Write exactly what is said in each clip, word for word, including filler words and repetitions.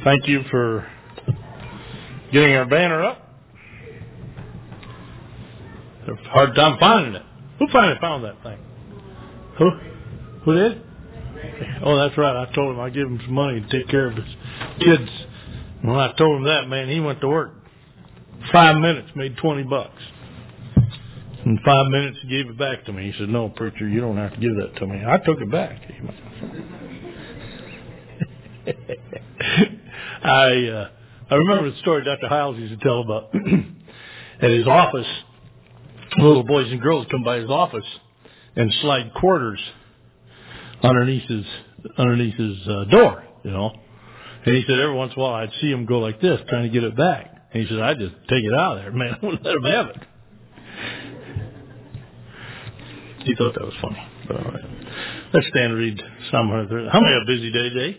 Thank you for getting our banner up. It's a hard time finding it. Who finally found that thing? Who? Who did? Oh, that's right. I told him I'd give him some money to take care of his kids. And when I told him that, man, he went to work. Five minutes, made twenty bucks. In five minutes, he gave it back to me. He said, "No, preacher, you don't have to give that to me." I took it back. I uh, I remember the story Doctor Hiles used to tell about at his office. Little boys and girls come by his office and slide quarters underneath his underneath his uh, door, you know. And he said every once in a while I'd see him go like this, trying to get it back. And he said I'd just take it out of there, man. I wouldn't let him have it. He thought that was funny. But all right, let's stand and read Psalm one thirty. How many had a busy day today?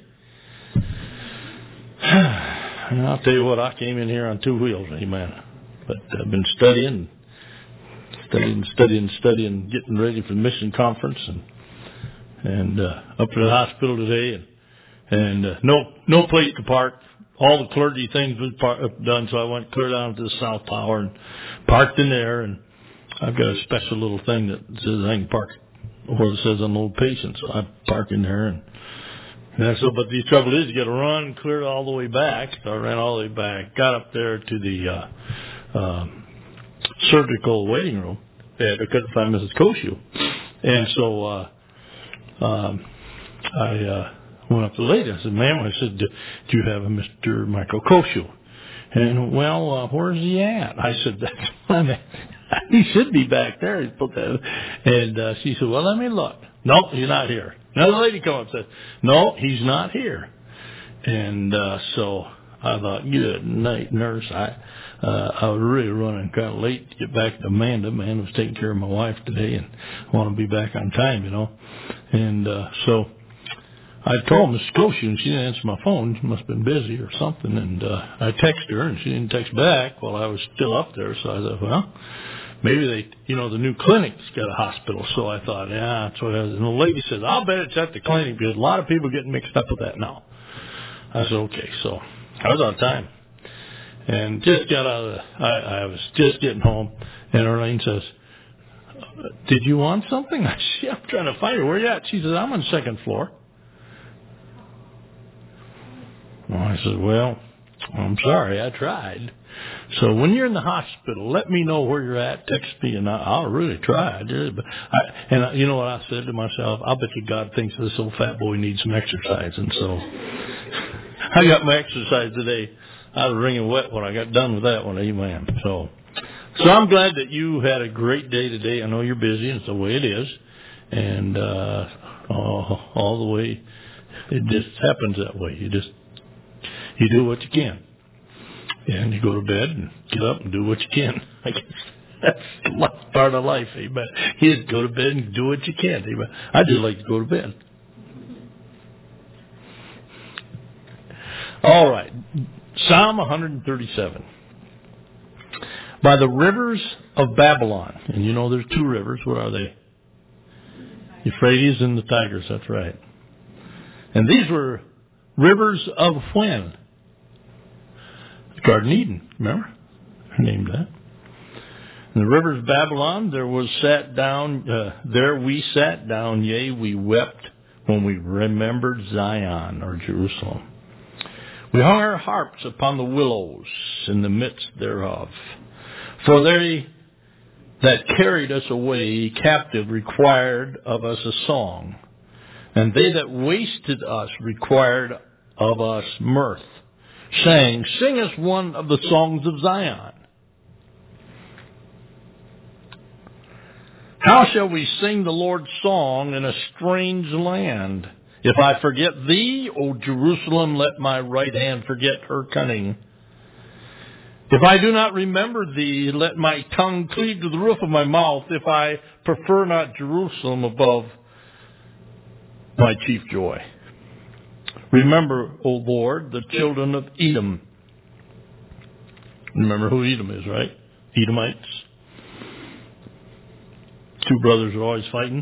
And I'll tell you what, I came in here on two wheels, amen. But I've been studying. Studying, studying, studying, getting ready for the mission conference, and and uh, up to the hospital today, and and uh, no no place to park. All the clergy things was par- done, so I went clear down to the South Tower and parked in there. And I've got a special little thing that says I can park where it says unload patient, so I park in there. And, and so, but the trouble is, you got to run clear all the way back. So I ran all the way back, got up there to the. Uh, um, surgical waiting room, and I couldn't find Missus Koshu. And so uh, um, I uh, went up to the lady. I said, "Ma'am," I said, "do you have a Mister Michael Koshu?" And, "Well, uh, where's he at?" I said, "That's my man. He should be back there." He put that. And uh, she said, "Well, let me look." "No, he's not here." Another lady came up and said, "No, he's not here." And uh, so I thought, good night, nurse. I uh, I was really running kind of late to get back to Amanda. Amanda was taking care of my wife today, and I want to be back on time, you know. And uh, so I told Missus Koshu, and she didn't answer my phone. She must have been busy or something. And uh, I texted her, and she didn't text back while I was still up there. So I thought, well, maybe they, you know, the new clinic's got a hospital. So I thought, yeah, that's what it is. And the lady said, "I'll bet it's at the clinic because a lot of people getting mixed up with that now." I said, okay. So I was on time. And just got out of the, I, I was just getting home, and Arlene says, "Did you want something?" I said, "I'm trying to find you. Where you at?" She says, "I'm on the second floor." Well, I said, "Well, I'm sorry, I tried. So when you're in the hospital, let me know where you're at. Text me, and I, I'll really try." I did, but I, and I, you know what I said to myself? I'll bet you God thinks this old fat boy needs some exercise, and so I got my exercise today. I was wringing wet when I got done with that one, amen. So, so I'm glad that you had a great day today. I know you're busy, and it's the way it is, and uh, all, all the way, it just happens that way. You just you do what you can, and you go to bed and get up and do what you can. I guess that's part of life, amen. You just go to bed and do what you can, amen. I just like to go to bed. All right. Psalm one thirty-seven. By the rivers of Babylon. And you know there's two rivers. What are they? Euphrates and the Tigris. That's right. And these were rivers of when? Garden Eden. Remember? I named that. In the rivers of Babylon, there was sat down, uh, there we sat down, yea, we wept when we remembered Zion or Jerusalem. We hung our harps upon the willows in the midst thereof. For they that carried us away captive required of us a song, and they that wasted us required of us mirth, saying, "Sing us one of the songs of Zion." How shall we sing the Lord's song in a strange land? If I forget thee, O Jerusalem, let my right hand forget her cunning. If I do not remember thee, let my tongue cleave to the roof of my mouth, if I prefer not Jerusalem above my chief joy. Remember, O Lord, the children of Edom. Remember who Edom is, right? Edomites. Two brothers are always fighting.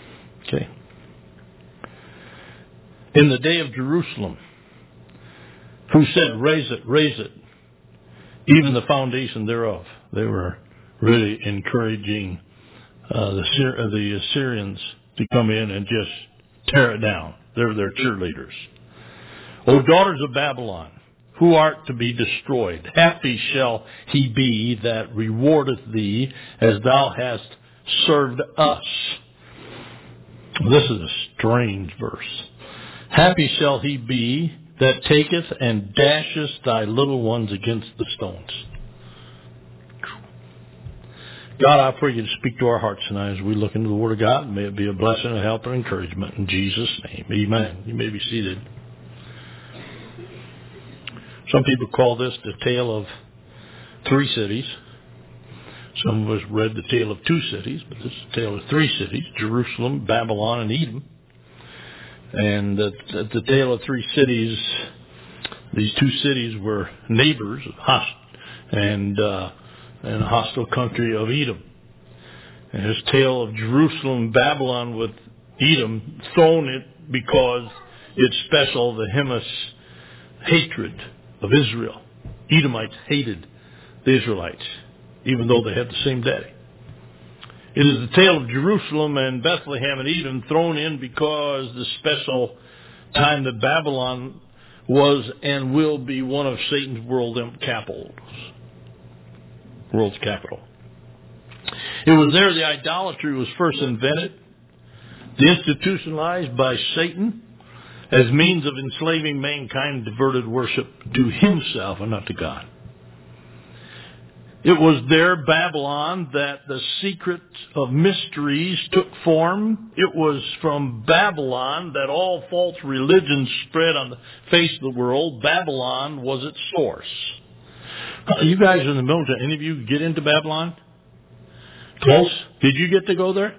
Okay. In the day of Jerusalem, who said, raise it, raise it, even the foundation thereof. They were really encouraging uh, the, Syri- the Assyrians to come in and just tear it down. They're their cheerleaders. O daughters of Babylon, who art to be destroyed, happy shall he be that rewardeth thee as thou hast served us. This is a strange verse. Happy shall he be that taketh and dasheth thy little ones against the stones. God, I pray you to speak to our hearts tonight as we look into the Word of God. May it be a blessing, a help, and encouragement. In Jesus' name, amen. You may be seated. Some people call this the tale of three cities. Some of us read the tale of two cities, but this is the tale of three cities, Jerusalem, Babylon, and Edom. And the, the, the tale of three cities, these two cities were neighbors host, and uh, in a hostile country of Edom. And this tale of Jerusalem, Babylon with Edom, thrown it because it's special, the Hamas hatred of Israel. Edomites hated the Israelites, even though they had the same daddy. It is the tale of Jerusalem and Bethlehem and Edom thrown in because the special time that Babylon was and will be one of Satan's world capitals. World's capital. It was there the idolatry was first invented, institutionalized by Satan as means of enslaving mankind, diverted worship to himself and not to God. It was there, Babylon, that the secret of mysteries took form. It was from Babylon that all false religions spread on the face of the world. Babylon was its source. You guys are in the military. Any of you get into Babylon? Close? Did you get to go there?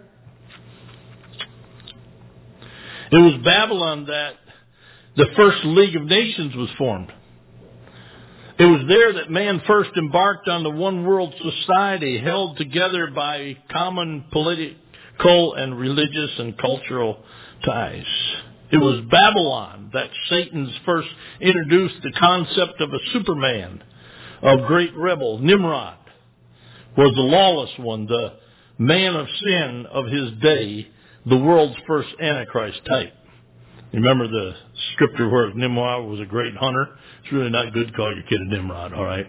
It was Babylon that the first League of Nations was formed. It was there that man first embarked on the one world society held together by common political and religious and cultural ties. It was Babylon that Satan's first introduced the concept of a Superman, of great rebel. Nimrod was the lawless one, the man of sin of his day, the world's first Antichrist type. Remember the scripture where Nimrod was a great hunter? It's really not good to call your kid a Nimrod, all right?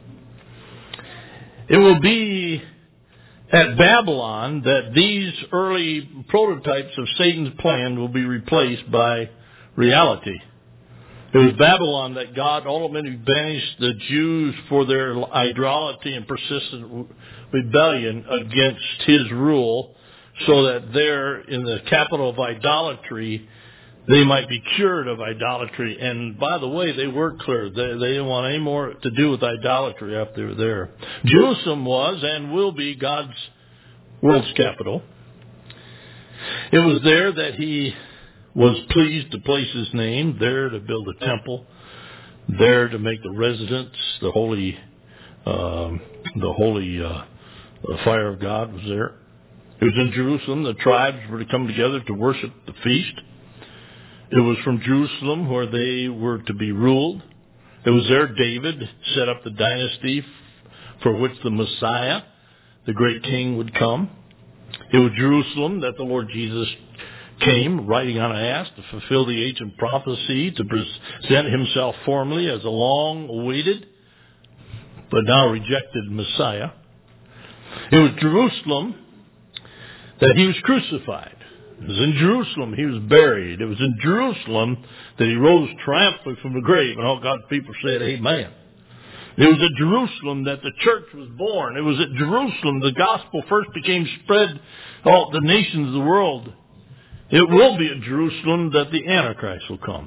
It will be at Babylon that these early prototypes of Satan's plan will be replaced by reality. It was Babylon that God ultimately banished the Jews for their idolatry and persistent rebellion against his rule, so that there in the capital of idolatry they might be cured of idolatry. And by the way, they were cleared. They, they didn't want any more to do with idolatry after they were there. Jerusalem was and will be God's world's capital. It was there that he was pleased to place his name, there to build a temple, there to make the residence, the holy, um, the holy uh, the fire of God was there. It was in Jerusalem. The tribes were to come together to worship the feast. It was from Jerusalem where they were to be ruled. It was there David set up the dynasty for which the Messiah, the great king, would come. It was Jerusalem that the Lord Jesus came, riding on an ass, to fulfill the ancient prophecy, to present himself formally as a long-awaited but now rejected Messiah. It was Jerusalem that he was crucified. It was in Jerusalem he was buried. It was in Jerusalem that he rose triumphantly from the grave, and all God's people said, amen. It was at Jerusalem that the church was born. It was at Jerusalem the gospel first became spread to all the nations of the world. It will be at Jerusalem that the Antichrist will come.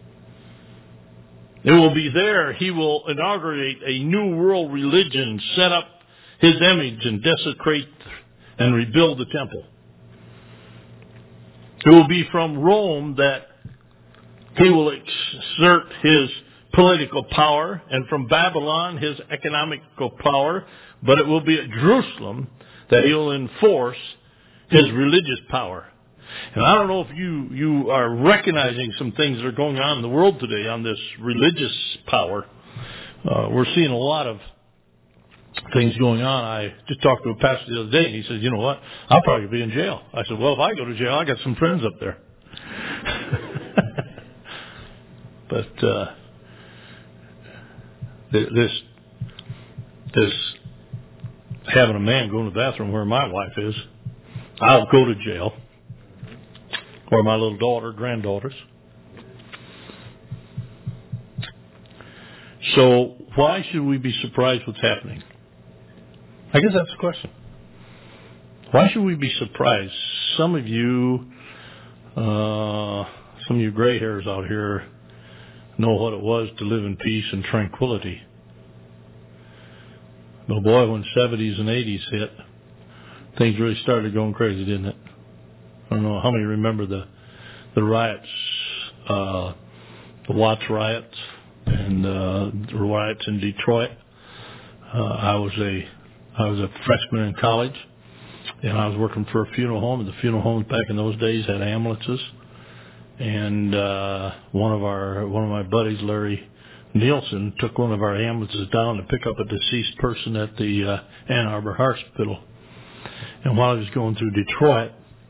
It will be there he will inaugurate a new world religion, set up his image, and desecrate and rebuild the temple. It will be from Rome that he will exert his political power, and from Babylon his economical power, but it will be at Jerusalem that he will enforce his religious power. And I don't know if you, you are recognizing some things that are going on in the world today on this religious power. Uh, we're seeing a lot of things going on. I just talked to a pastor the other day, and he said, you know what, I'll probably be in jail. I said, well, if I go to jail, I got some friends up there. But uh, this, this having a man go in the bathroom where my wife is, I'll go to jail. Or my little daughter, granddaughters. So why should we be surprised what's happening? I guess that's the question. Why should we be surprised? Some of you, uh, some of you gray hairs out here know what it was to live in peace and tranquility. But boy, when seventies and eighties hit, things really started going crazy, didn't it? I don't know how many remember the the riots, uh, the Watts riots, and uh, the riots in Detroit. Uh, I was a I was a freshman in college, and I was working for a funeral home. And the funeral homes back in those days had ambulances, and uh, one of our one of my buddies, Larry Nielsen, took one of our ambulances down to pick up a deceased person at the uh, Ann Arbor Hospital. And while I was going through Detroit,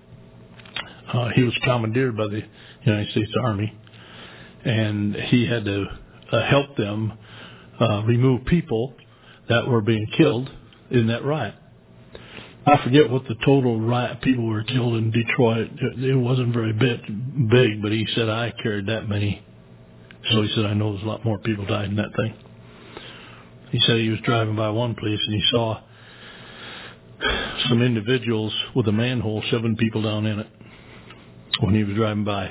Uh, he was commandeered by the United States Army, and he had to uh, help them uh, remove people that were being killed in that riot. I forget what the total riot people were killed in Detroit. It wasn't very bit big, but he said, I carried that many. So he said, I know there's a lot more people died in that thing. He said he was driving by one place, and he saw some individuals with a manhole, seven people down in it, when he was driving by.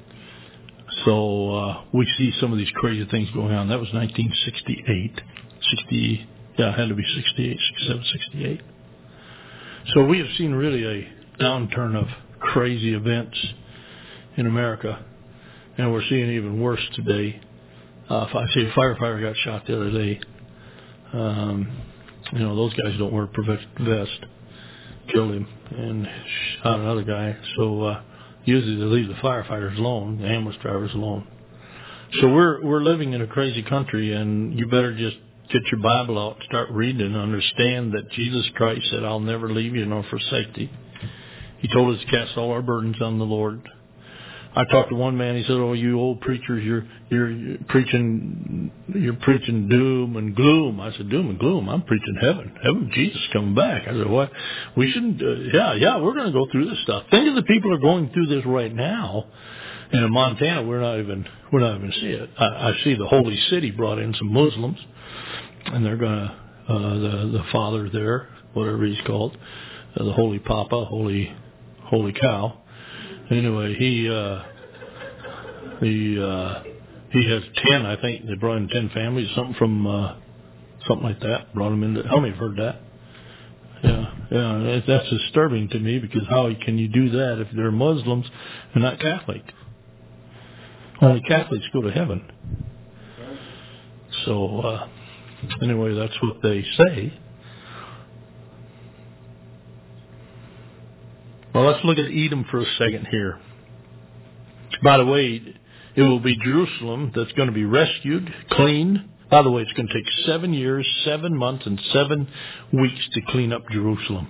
So uh, we see some of these crazy things going on. That was nineteen sixty-eight. sixty, yeah, it had to be sixty-eight, sixty-seven, sixty-eight. So we have seen really a downturn of crazy events in America, and we're seeing even worse today. Uh, I see a firefighter got shot the other day. Um, you know, those guys don't wear a protective vest. Killed him and shot another guy. So uh, usually they leave the firefighters alone, the ambulance drivers alone. So we're we're living in a crazy country, and you better just get your Bible out, start reading, and understand that Jesus Christ said, I'll never leave you nor forsake you. He told us to cast all our burdens on the Lord. I talked to one man. He said, "Oh, you old preachers, you're you're, you're preaching you're preaching doom and gloom." I said, "Doom and gloom? I'm preaching heaven. Heaven, Jesus coming back." I said, "What? We shouldn't. Uh, yeah, yeah, we're going to go through this stuff. Think of the people who are going through this right now. And in Montana, we're not even we're not even seeing it. I, I see the Holy City brought in some Muslims, and they're going to uh, the the father there, whatever he's called, uh, the Holy Papa, Holy Holy Cow." Anyway, he uh, he uh, he has ten. I think they brought in ten families, something from uh, something like that. Brought them into. How many have heard that? Yeah, yeah. That's disturbing to me, because how can you do that if they're Muslims and not Catholic? Only Catholics go to heaven. So uh, anyway, that's what they say. Well, let's look at Edom for a second here. By the way, it will be Jerusalem that's going to be rescued, cleaned. By the way, it's going to take seven years, seven months, and seven weeks to clean up Jerusalem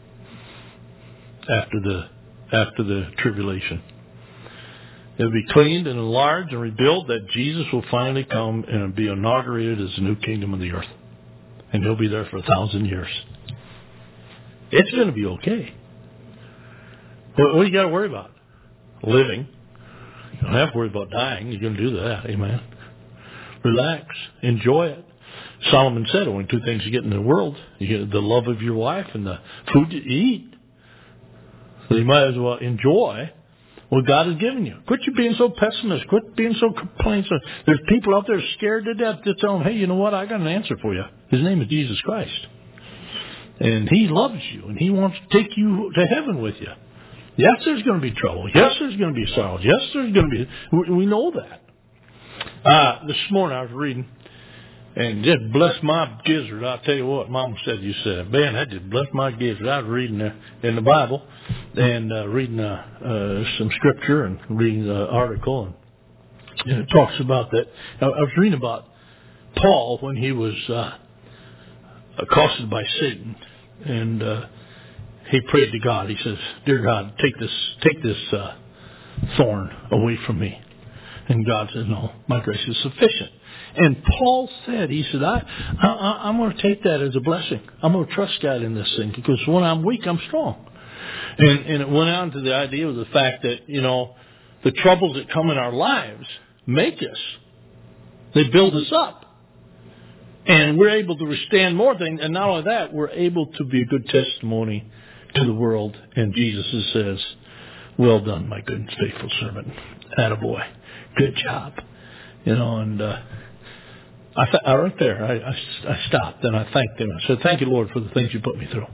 after the after the tribulation. It will be cleaned and enlarged and rebuilt, that Jesus will finally come and be inaugurated as the new kingdom of the earth. And he'll be there for a thousand years. It's going to be okay. What, what do you got to worry about? Living. You don't have to worry about dying. You're going to do that. Amen. Relax. Enjoy it. Solomon said only two things you get in the world. You get the love of your wife and the food you eat. So you might as well enjoy what God has given you. Quit you being so pessimist. Quit being so complaining. There's people out there scared to death to tell them, hey, you know what? I got an answer for you. His name is Jesus Christ. And he loves you, and he wants to take you to heaven with you. Yes, there's going to be trouble. Yes, there's going to be sorrows. Yes, there's going to be... We know that. Uh, this morning I was reading, And just bless my gizzard. I'll tell you what, Mama said you said. Man, that just blessed my gizzard. I was reading the, in the Bible and uh, reading uh, uh, some scripture and reading the article. And, and it talks about that. I, I was reading about Paul when he was uh, accosted by Satan. And uh, he prayed to God. He says, "Dear God, take this, take this uh, thorn away from me." And God says, "No, my grace is sufficient." And Paul said, he said, I, I, I'm going to take that as a blessing. I'm going to trust God in this thing because when I'm weak, I'm strong. And, and it went on to the idea of the fact that, you know, the troubles that come in our lives make us. They build us up. And we're able to withstand more things. And not only that, we're able to be a good testimony to the world. And Jesus says, "Well done, my good and faithful servant. Attaboy. Good job." You know, and uh, I, th- I right there, I, I, I stopped and I thanked him. I said, "Thank you, Lord, for the things you put me through.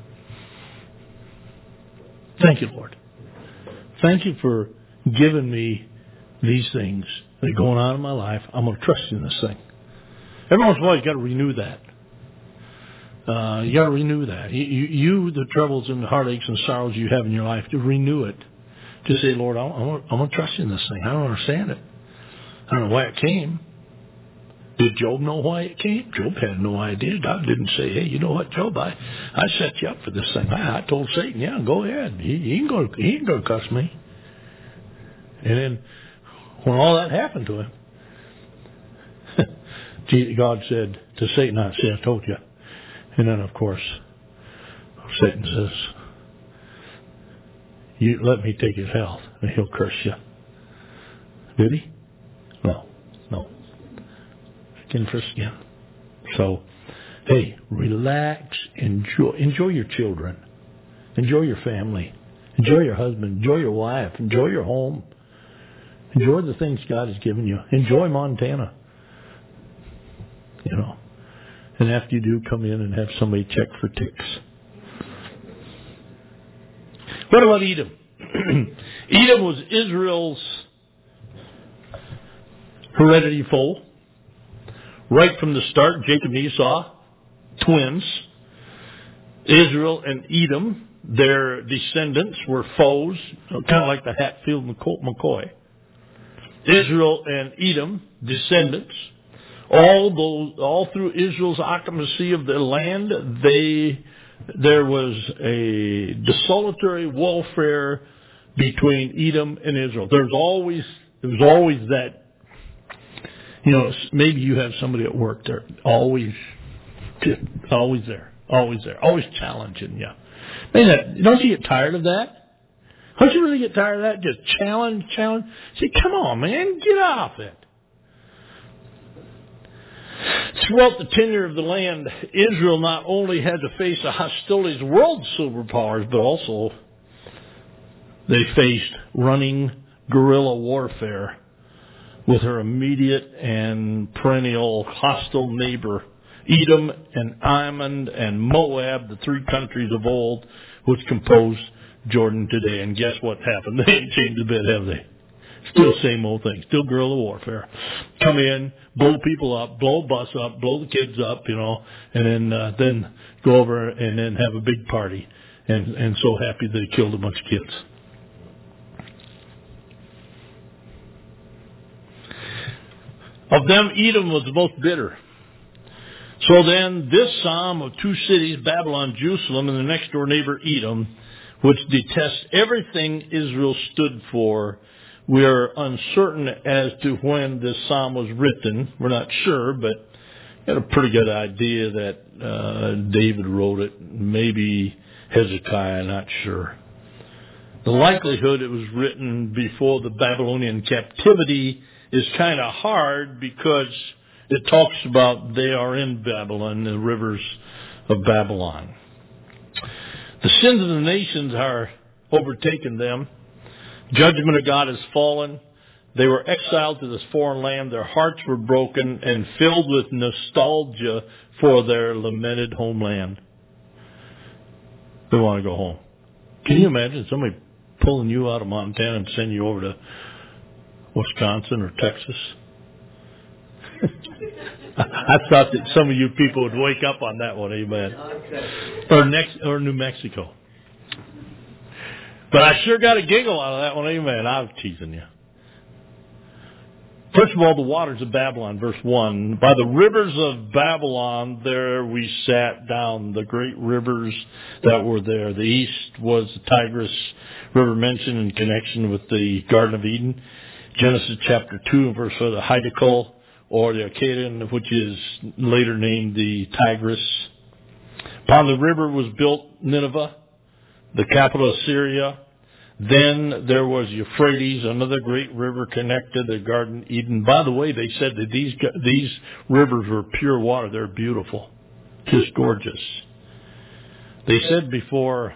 Thank you, Lord. Thank you for giving me these things that are going on in my life. I'm going to trust you in this thing." Every once in a while, you got to renew that. Uh, you got to renew that. You, you, you, the troubles and the heartaches and sorrows you have in your life, to renew it. To say, "Lord, I'm, I'm, I'm going to trust you in this thing. I don't understand it. I don't know why it came." Did Job know why it came? Job had no idea. God didn't say, "Hey, you know what, Job? I, I set you up for this thing. I, I told Satan, yeah, go ahead. He, he ain't going he ain't going to cuss me." And then when all that happened to him, God said to Satan, "I said, I told you." And then, of course, Satan says, "You let me take his health, and he'll curse you." Did he? No, no. Skin for skin. So, hey, relax, enjoy, enjoy your children, enjoy your family, enjoy your husband, enjoy your wife, enjoy your home, enjoy the things God has given you. Enjoy Montana. You know, and after you do, come in and have somebody check for ticks. What about Edom? Edom was Israel's hereditary foe. Right from the start, Jacob and Esau, twins. Israel and Edom, their descendants, were foes, kind of like the Hatfield and McCoy. Israel and Edom, descendants. All those, all through Israel's occupancy of the land, they there was a desultory warfare between Edom and Israel. There's always there was always that. You know, maybe you have somebody at work there, always, always there, always there, always challenging you. Maybe that, don't you get tired of that? Don't you really get tired of that? Just challenge, challenge. Say, come on, man, get off it. Throughout the tenure of the land, Israel not only had to face the hostilities of world superpowers, but also they faced running guerrilla warfare with her immediate and perennial hostile neighbor, Edom and Ammon and Moab, the three countries of old which compose Jordan today. And guess what happened? They ain't changed a bit, have they? Still same old thing. Still guerrilla warfare. Come in, blow people up, blow a bus up, blow the kids up, you know, and then uh, then go over and then have a big party. And, and so happy they killed a bunch of kids. Of them, Edom was the most bitter. So then, this psalm of two cities, Babylon, Jerusalem, and the next door neighbor, Edom, which detests everything Israel stood for, we are uncertain as to when this psalm was written. We're not sure, but we got a pretty good idea that uh, David wrote it. Maybe Hezekiah, not sure. The likelihood it was written before the Babylonian captivity is kind of hard because it talks about they are in Babylon, the rivers of Babylon. The sins of the nations are overtaken them. Judgment of God has fallen. They were exiled to this foreign land. Their hearts were broken and filled with nostalgia for their lamented homeland. They want to go home. Can you imagine somebody pulling you out of Montana and sending you over to Wisconsin or Texas? I thought that some of you people would wake up on that one, amen. Or next, or New Mexico. But I sure got a giggle out of that one, amen. I was teasing you. First of all, the waters of Babylon, verse one. By the rivers of Babylon, there we sat down, the great rivers that were there. The east was the Tigris River mentioned in connection with the Garden of Eden. Genesis chapter two, verse four, the Hiddekel, or the Akkadian, which is later named the Tigris. Upon the river was built Nineveh, the capital of Syria. Then there was Euphrates, another great river connected to the Garden of Eden. By the way, they said that these these rivers were pure water. They're beautiful, just gorgeous. They said before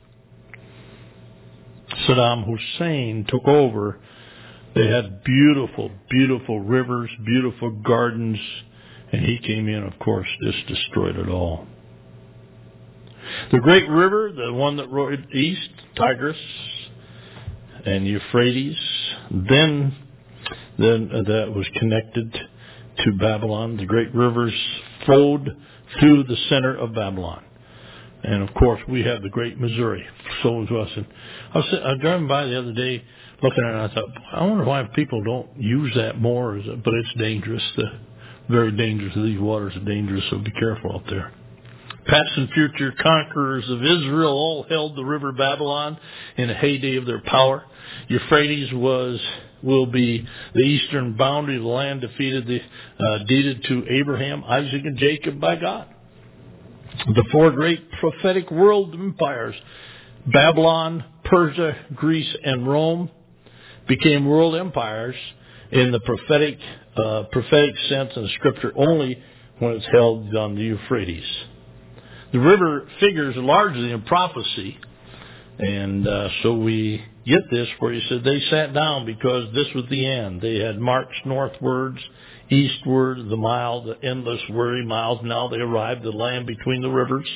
Saddam Hussein took over, they had beautiful, beautiful rivers, beautiful gardens, and he came in, of course, just destroyed it all. The great river, the one that roared east, Tigris and Euphrates, then, then uh, that was connected to Babylon. The great rivers flowed through the center of Babylon. And, of course, we have the great Missouri, so was us. And I was, I was driving by the other day looking at it, and I thought, I wonder why people don't use that more. But it's dangerous. The, very dangerous. These waters are dangerous, so be careful out there. Past and future conquerors of Israel all held the river Babylon in the heyday of their power. Euphrates was will be the eastern boundary of the land defeated the, uh, deeded to Abraham, Isaac, and Jacob by God. The four great prophetic world empires, Babylon, Persia, Greece, and Rome, became world empires in the prophetic uh, prophetic sense in Scripture only when it's held on the Euphrates. The river figures largely in prophecy, and uh, so we get this where he said they sat down because this was the end. They had marched northwards, eastward, the mile, the endless weary miles. Now they arrived at the land between the rivers.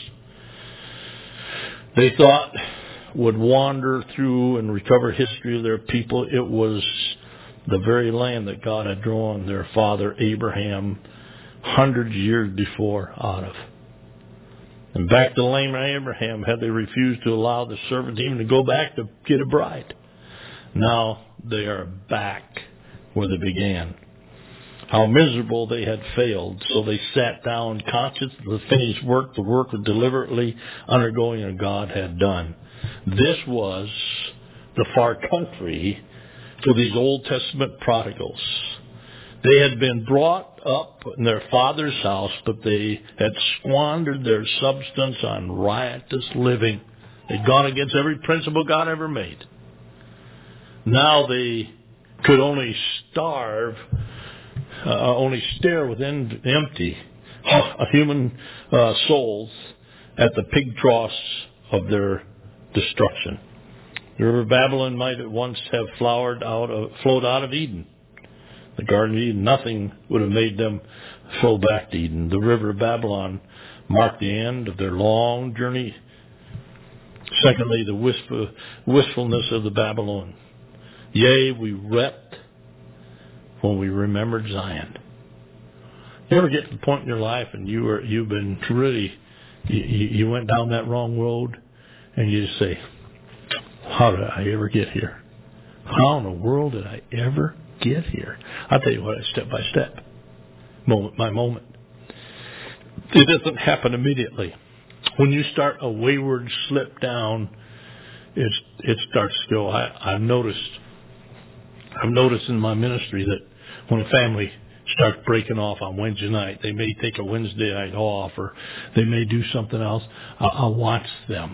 They thought would wander through and recover history of their people. It was the very land that God had drawn their father Abraham hundreds of years before out of. And back to the land of Abraham had they refused to allow the servant even to go back to get a bride. Now they are back where they began. How miserable they had failed, so they sat down conscious of the finished work, the work of deliberately undergoing what God had done. This was the far country for these Old Testament prodigals. They had been brought up in their father's house, but they had squandered their substance on riotous living. They'd gone against every principle God ever made. Now they could only starve, uh, only stare within empty uh, human uh, souls at the pig troughs of their destruction. The river Babylon might at once have flowered out of, flowed out of Eden. The Garden of Eden, nothing would have made them flow back to Eden. The river of Babylon marked the end of their long journey. Secondly, the wistful, wistfulness of the Babylon. Yea, we wept when we remembered Zion. You ever get to the point in your life and you were, you've been really, you, you went down that wrong road and you just say, how did I ever get here? How in the world did I ever get here? I'll tell you what, step by step, moment by moment. It doesn't happen immediately. When you start a wayward slip down, it's, it starts to go. I, I've noticed, I've noticed in my ministry that when a family starts breaking off on Wednesday night, they may take a Wednesday night off, or they may do something else. I'll, I'll watch them.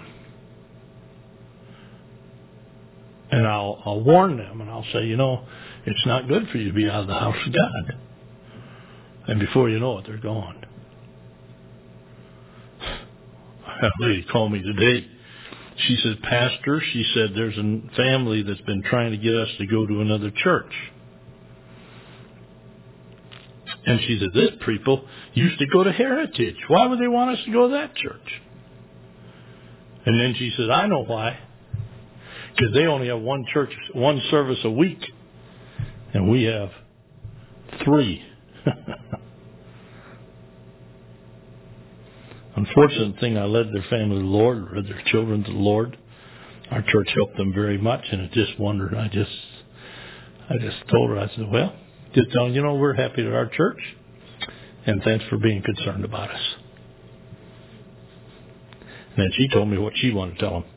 And I'll, I'll warn them, and I'll say, you know, it's not good for you to be out of the house of God. And before you know it, they're gone. I had a lady call me today. She said, Pastor, she said, there's a family that's been trying to get us to go to another church. And she said, this people used to go to Heritage. Why would they want us to go to that church? And then she said, I know why. Because they only have one church, one service a week. And we have three. unfortunate thing, I led their family to the Lord, led their children to the Lord. Our church helped them very much, and I just wondered, I just, I just told her, I said, well, just tell them, you know, we're happy at our church, and thanks for being concerned about us. And then she told me what she wanted to tell them.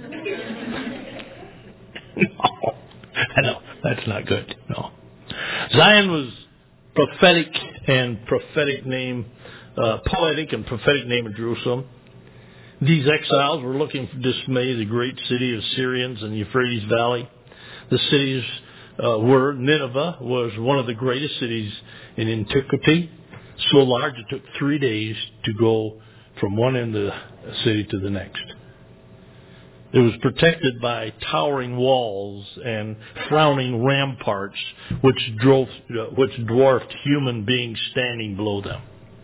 No, I know, that's not good, no. Zion was prophetic and prophetic name, uh, poetic and prophetic name of Jerusalem. These exiles were looking for dismay the great city of Syrians in the Euphrates Valley. The cities uh, were, Nineveh was one of the greatest cities in antiquity, so large it took three days to go from one end of the city to the next. It was protected by towering walls and frowning ramparts, which drove, uh, which dwarfed human beings standing below them.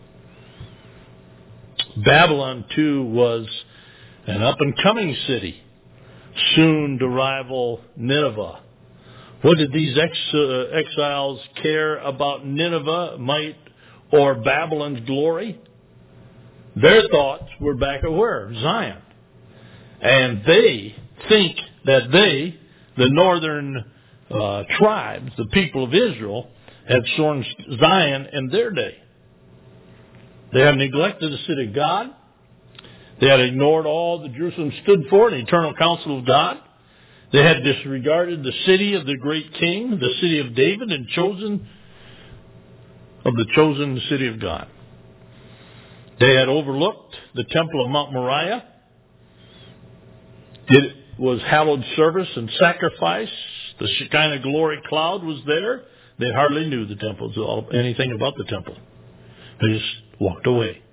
Babylon, too, was an up-and-coming city, soon to rival Nineveh. What did these ex- uh, exiles care about Nineveh, might, or Babylon's glory? Their thoughts were back at where? Zion. And they think that they, the northern uh, tribes, the people of Israel, had sworn Zion in their day. They had neglected the city of God. They had ignored all that Jerusalem stood for, the eternal counsel of God. They had disregarded the city of the great king, the city of David, and chosen of the chosen city of God. They had overlooked the temple of Mount Moriah. It was hallowed service and sacrifice. The Shekinah glory cloud was there. They hardly knew the temple, anything about the temple. They just walked away.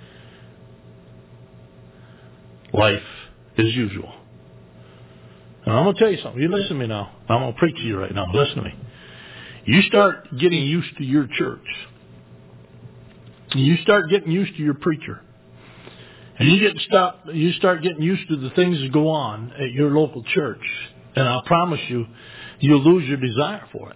Life as usual. And I'm going to tell you something. You listen to me now. I'm going to preach to you right now. Listen to me. You start getting used to your church. You start getting used to your preacher. And you get stop. You start getting used to the things that go on at your local church. And I promise you, you'll lose your desire for it.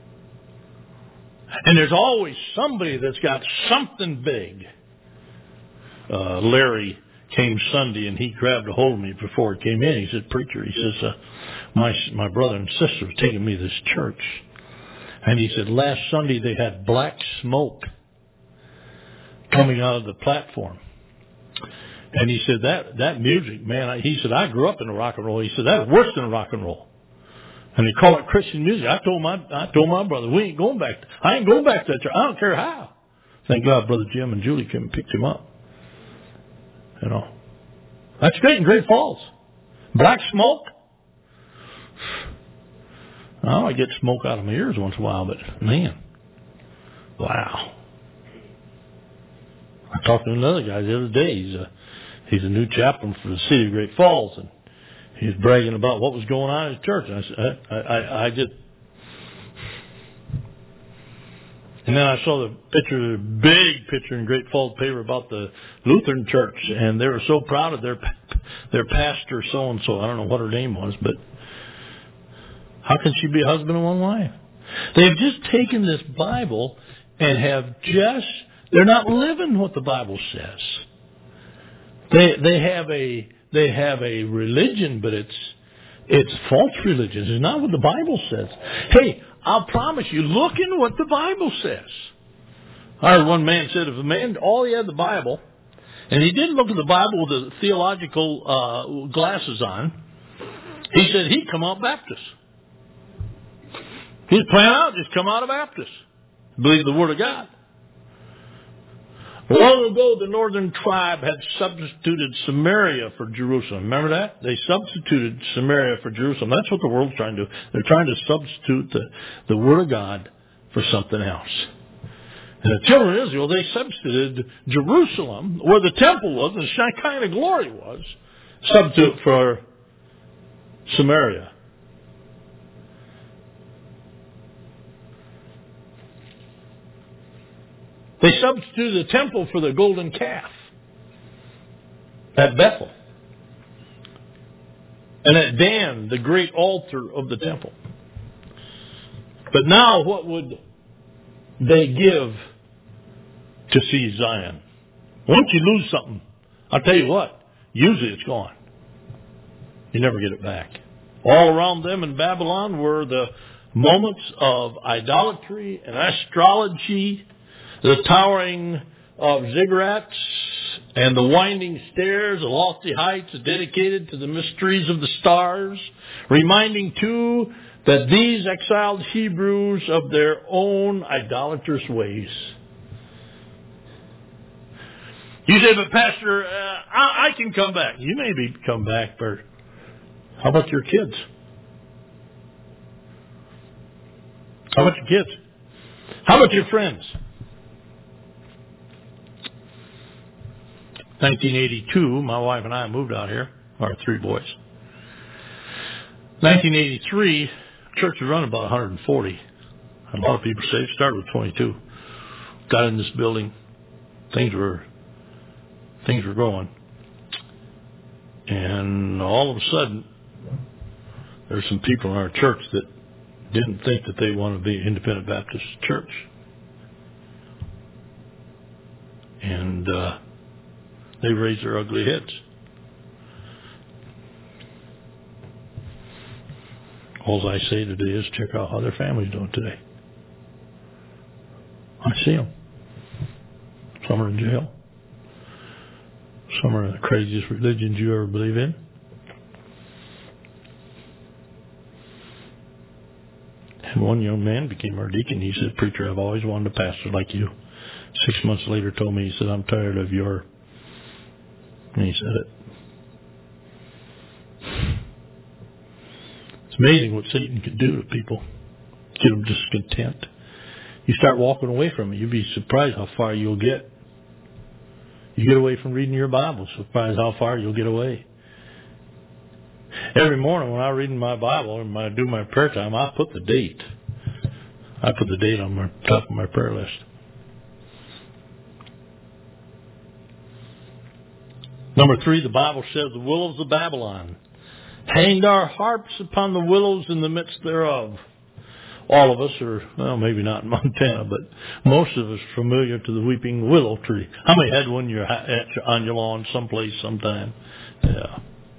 And there's always somebody that's got something big. Uh, Larry came Sunday and he grabbed a hold of me before he came in. He said, "Preacher," he says, uh, my my brother and sister have taken me to this church. And he said, last Sunday they had black smoke coming out of the platform. And he said, that, that music, man, he said, I grew up in rock and roll. He said, that's worse than rock and roll. And they call it Christian music. I told my, I told my brother, we ain't going back. I ain't going back to that church. I don't care how. Thank God Brother Jim and Julie came and picked him up. You know, that's great in Great Falls. Black smoke. Oh, I get smoke out of my ears once in a while, but man, wow. I talked to another guy the other day. He's a, he's a new chaplain for the city of Great Falls, and he was bragging about what was going on in his church. And I said, I, I, I just, and then I saw the picture, the big picture in Great Falls paper about the Lutheran church, and they were so proud of their their pastor so and so. I don't know what her name was, but how can she be a husband and one wife? They've just taken this Bible and have just, they're not living what the Bible says. They they have a they have a religion, but it's it's false religion. It's not what the Bible says. Hey, I'll promise you, look in what the Bible says. I heard one man said if a man all he had the Bible, and he didn't look at the Bible with the theological uh, glasses on, he said he'd come out Baptist. He'd plan out, just come out of Baptist. Believe the Word of God. Long ago, the northern tribe had substituted Samaria for Jerusalem. Remember that? They substituted Samaria for Jerusalem. That's what the world's trying to do. They're trying to substitute the, the Word of God for something else. And the children of Israel, they substituted Jerusalem, where the temple was, and the Shekinah glory was, substitute for Samaria. They substituted the temple for the golden calf at Bethel. And at Dan, the great altar of the temple. But now what would they give to see Zion? Once you lose something I'll tell you what, usually it's gone. You never get it back. All around them in Babylon were the moments of idolatry and astrology, the towering of ziggurats and the winding stairs, the lofty heights dedicated to the mysteries of the stars, reminding too that these exiled Hebrews of their own idolatrous ways. You say, but Pastor, uh, I, I can come back. You may be come back, but how about your kids? How about your kids? How about your friends? nineteen eighty-two, my wife and I moved out here, our three boys. nineteen eighty-three, church was running about one hundred forty. A lot of people say it started with twenty-two. Got in this building, things were things were growing, and all of a sudden, there's some people in our church that didn't think that they wanted to be an independent Baptist church, and uh, they raised their ugly heads. All I say today is check out how their family's doing today. I see them. Some are in jail. Some are in the craziest religions you ever believe in. And one young man became our deacon. He said, "Preacher, I've always wanted a pastor like you." Six months later told me, he said, "I'm tired of your..." And he said it. It's amazing what Satan can do to people. Get them discontent. You start walking away from it, you'll be surprised how far you'll get. You get away from reading your Bible, surprised how far you'll get away. Every morning when I read my Bible and when I do my prayer time, I put the date. I put the date on my top of my prayer list. Number three, the Bible says the willows of Babylon hanged our harps upon the willows in the midst thereof. All of us are, well, maybe not in Montana, but most of us are familiar to the weeping willow tree. How many had one your, on your lawn someplace sometime? Yeah.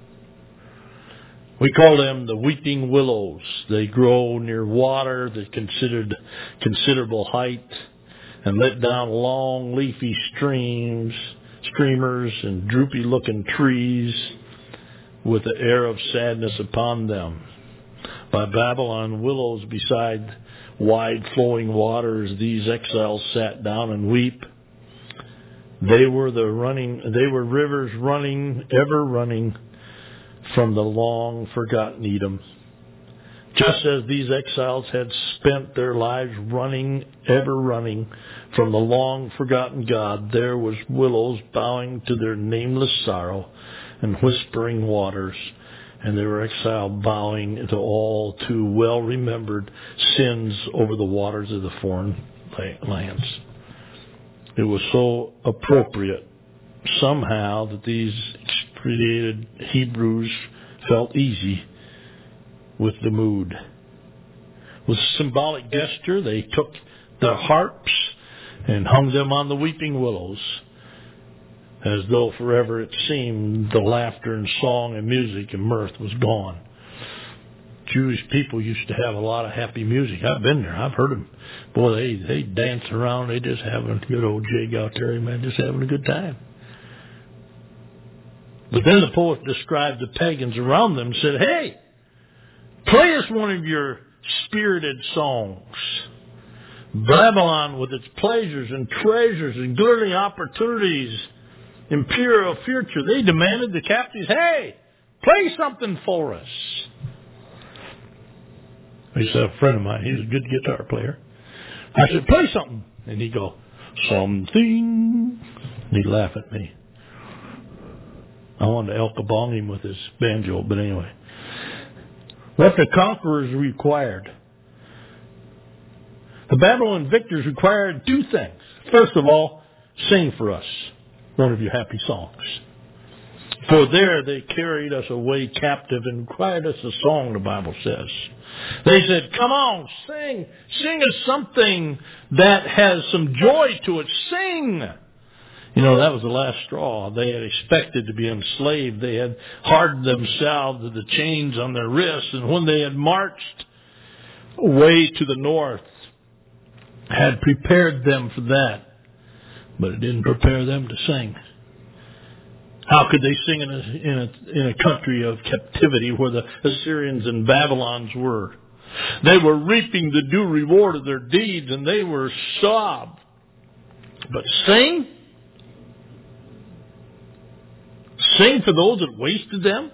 We call them the weeping willows. They grow near water. They're considered considerable height and let down long leafy streams, streamers and droopy-looking trees with the air of sadness upon them. By Babylon, willows beside wide flowing waters, these exiles sat down and weep. They were the running, they were rivers running, ever running from the long forgotten Edom. Just as these exiles had spent their lives running, ever running from the long forgotten God, there was willows bowing to their nameless sorrow and whispering waters. And they were exiled, bowing to all too well-remembered sins over the waters of the foreign lands. It was so appropriate somehow that these excreted Hebrews felt easy with the mood. With symbolic gesture, they took their harps and hung them on the weeping willows, as though forever it seemed the laughter and song and music and mirth was gone. Jewish people used to have a lot of happy music. I've been there. I've heard them. Boy, they, they dance around. They just having a good old jig out there, man, just having a good time. But then the poet described the pagans around them and said, "Hey, play us one of your spirited songs. Babylon with its pleasures and treasures and glittering opportunities, imperial future." They demanded the captives, "Hey, play something for us." He said, a friend of mine, he's a good guitar player. I said, "Play something." And he'd go, "Something." And he'd laugh at me. I wanted to El Kabong him with his banjo, but anyway. What the conquerors required. The Babylon victors required two things. First of all, sing for us one of your happy songs. For there they carried us away captive and cried us a song, the Bible says. They said, "Come on, sing. Sing us something that has some joy to it. Sing." You know, that was the last straw. They had expected to be enslaved. They had hardened themselves to the chains on their wrists. And when they had marched away to the north, had prepared them for that. But it didn't prepare them to sing. How could they sing in a, in a, in a country of captivity where the Assyrians and Babylons were? They were reaping the due reward of their deeds, and they were sobbed. But sing? Sing for those that wasted them?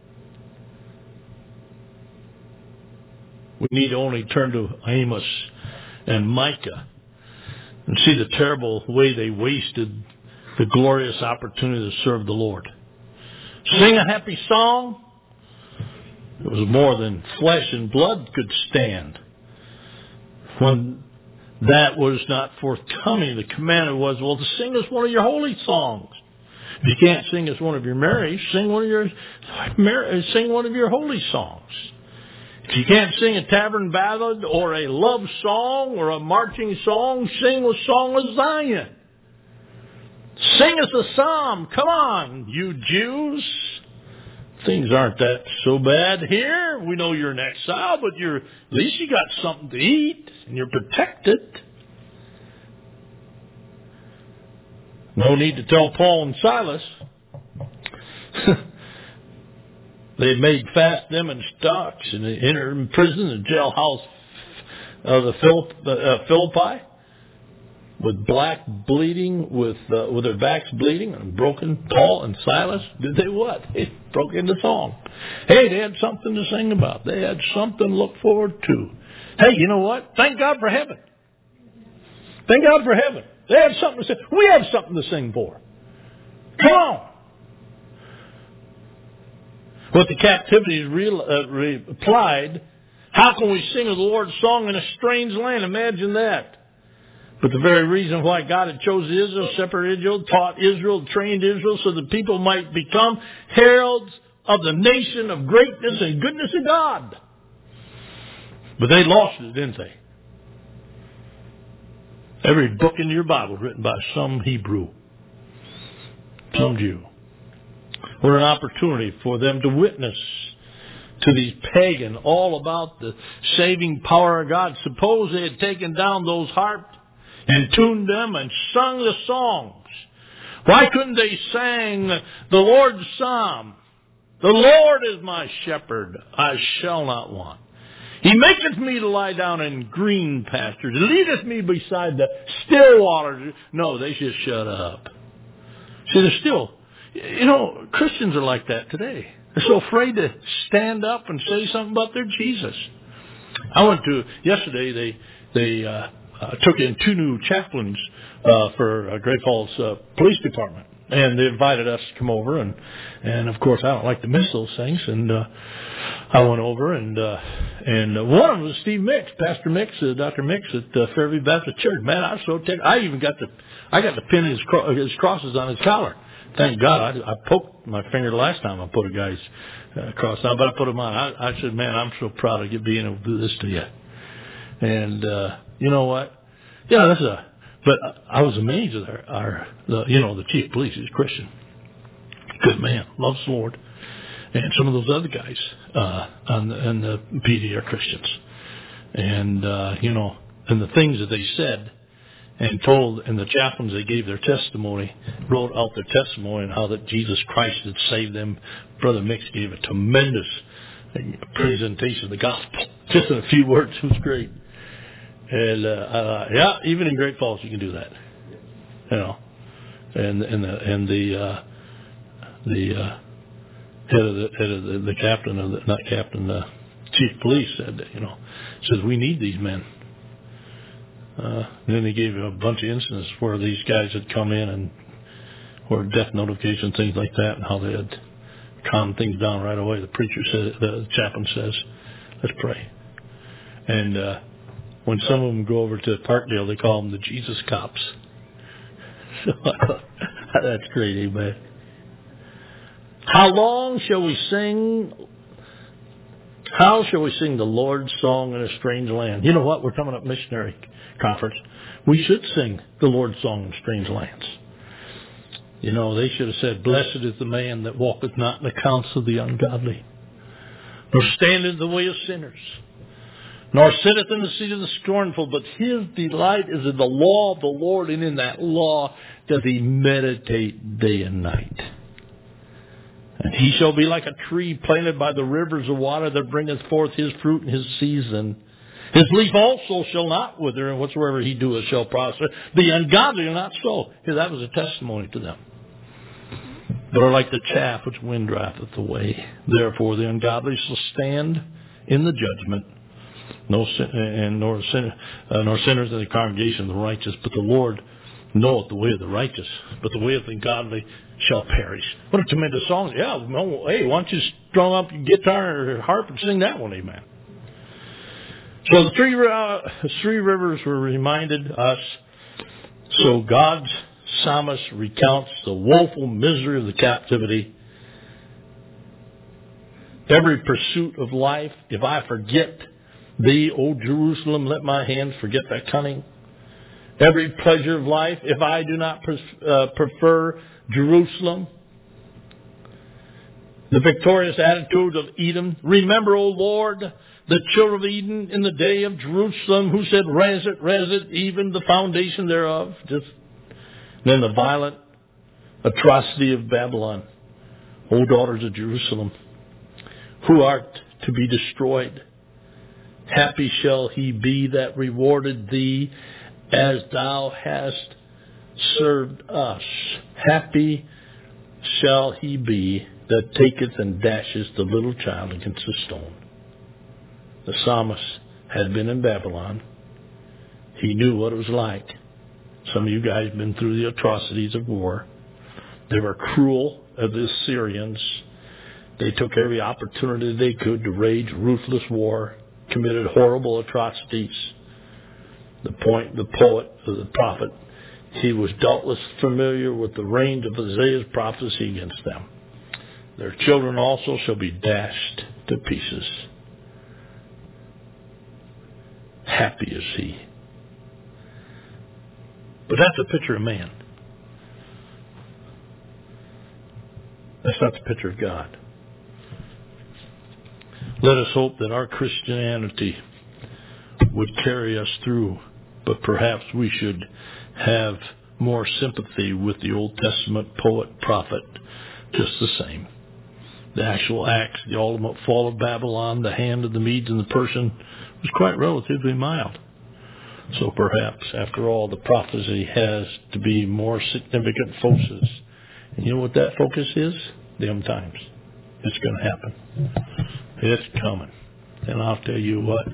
We need only turn to Amos and Micah and see the terrible way they wasted the glorious opportunity to serve the Lord. Sing a happy song? It was more than flesh and blood could stand. When that was not forthcoming, the command was, well, to sing us one of your holy songs. If you can't sing us one of your merry, sing one of your sing one of your holy songs. If you can't sing a tavern ballad or a love song or a marching song, sing a song of Zion. Sing us a psalm. Come on, you Jews. Things aren't that so bad here. We know you're in exile, but you're at least you got something to eat and you're protected. No need to tell Paul and Silas. They made fast them in stocks and they entered in prison, the jailhouse of the Philipp, uh, Philippi, with black bleeding, with uh, with their backs bleeding and broken. Paul and Silas, did they what? They broke into song. Hey, they had something to sing about. They had something to look forward to. Hey, you know what? Thank God for heaven. Thank God for heaven. They have something to sing. We have something to sing for. Come on. What the captivity real, uh, replied, how can we sing of the Lord's song in a strange land? Imagine that. But the very reason why God had chosen Israel, separated Israel, taught Israel, trained Israel, so that people might become heralds of the nation of greatness and goodness of God. But they lost it, didn't they? Every book in your Bible is written by some Hebrew, some Jew. What an opportunity for them to witness to these pagan all about the saving power of God. Suppose they had taken down those harps and tuned them and sung the songs. Why couldn't they sing the Lord's Psalm? The Lord is my shepherd, I shall not want. He maketh me to lie down in green pastures. He leadeth me beside the still waters. No, they just shut up. See, they're still, you know, Christians are like that today. They're so afraid to stand up and say something about their Jesus. I went to, yesterday they, they, uh, uh took in two new chaplains, uh, for uh, Great Falls, uh, Police Department. And they invited us to come over, and, and of course I don't like to miss those things. And uh, I went over, and uh, and uh, one of them was Steve Mix, Pastor Mix, uh, Doctor Mix at uh, Fairview Baptist Church. Man, I was so tickled. I even got to I got to pin his cro- his crosses on his collar. Thank God, I, I poked my finger the last time I put a guy's uh, cross on, but I put them on. I, I said, man, I'm so proud of you being able to do this to you. And uh, you know what? Yeah, that's a. But I was amazed at our, our the, you know, the chief of police is Christian. Good man, loves the Lord. And some of those other guys uh, on the, and the P D are Christians. And, uh, you know, and the things that they said and told, and the chaplains, they gave their testimony, wrote out their testimony and how that Jesus Christ had saved them. Brother Mix gave a tremendous presentation of the gospel. Just in a few words, it was great. And, uh, uh, yeah, even in Great Falls you can do that. You know. And, and the, and the, uh, the, uh, head of the, head of the, the captain of the, not captain, the chief of police said that, you know, says we need these men. Uh, and then he gave a bunch of incidents where these guys had come in and were death notifications, things like that, and how they had calmed things down right away. The preacher said, the chaplain says, let's pray. And, uh, when some of them go over to Parkdale, they call them the Jesus cops. So that's great, amen. How long shall we sing? How shall we sing the Lord's song in a strange land? You know what? We're coming up missionary conference. We should sing the Lord's song in strange lands. You know, they should have said, blessed is the man that walketh not in the counsel of the ungodly, nor standeth in the way of sinners, nor sitteth in the seat of the scornful, but his delight is in the law of the Lord, and in that law doth he meditate day and night. And he shall be like a tree planted by the rivers of water, that bringeth forth his fruit in his season. His leaf also shall not wither, and whatsoever he doeth shall prosper. The ungodly are not so. Here, that was a testimony to them. But are like the chaff which wind driveth away. Therefore the ungodly shall stand in the judgment, no sin, and nor, sin, uh, nor sinners in the congregation of the righteous. But the Lord knoweth the way of the righteous, but the way of the godly shall perish. What a tremendous song. Yeah, no, hey, why don't you strum up your guitar or harp and sing that one, amen. So the three, uh, three rivers were reminded us. So God's psalmist recounts the woeful misery of the captivity. Every pursuit of life. If I forget thee, O Jerusalem, let my hands forget thy cunning. Every pleasure of life. If I do not pre- uh, prefer Jerusalem. The victorious attitude of Edom. Remember, O Lord, the children of Eden in the day of Jerusalem, who said, Raz it, raz it, even the foundation thereof. Just then the violent atrocity of Babylon. O daughters of Jerusalem, who art to be destroyed. Happy shall he be that rewarded thee as thou hast served us. Happy shall he be that taketh and dashes the little child against the stone. The psalmist had been in Babylon. He knew what it was like. Some of you guys have been through the atrocities of war. They were cruel as the Assyrians. They took every opportunity they could to wage ruthless war, committed horrible atrocities. The point, the poet, the prophet, he was doubtless familiar with the range of Isaiah's prophecy against them. Their children also shall be dashed to pieces. Happy is he. But that's a picture of man. That's not the picture of God. Let us hope that our Christianity would carry us through, but perhaps we should have more sympathy with the Old Testament poet, prophet, just the same. The actual acts, the ultimate fall of Babylon, the hand of the Medes and the Persian was quite relatively mild. So perhaps, after all, the prophecy has to be more significant focus. And you know what that focus is? The end times. It's going to happen. It's coming. And I'll tell you what.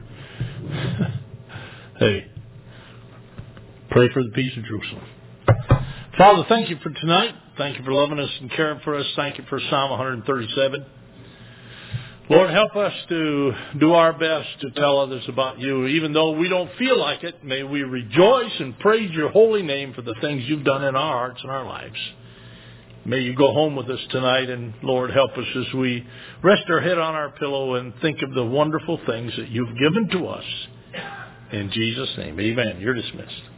Hey, pray for the peace of Jerusalem. Father, thank you for tonight. Thank you for loving us and caring for us. Thank you for Psalm one thirty-seven. Lord, help us to do our best to tell others about you. Even though we don't feel like it, may we rejoice and praise your holy name for the things you've done in our hearts and our lives. May you go home with us tonight, and Lord, help us as we rest our head on our pillow and think of the wonderful things that you've given to us. In Jesus' name, amen. You're dismissed.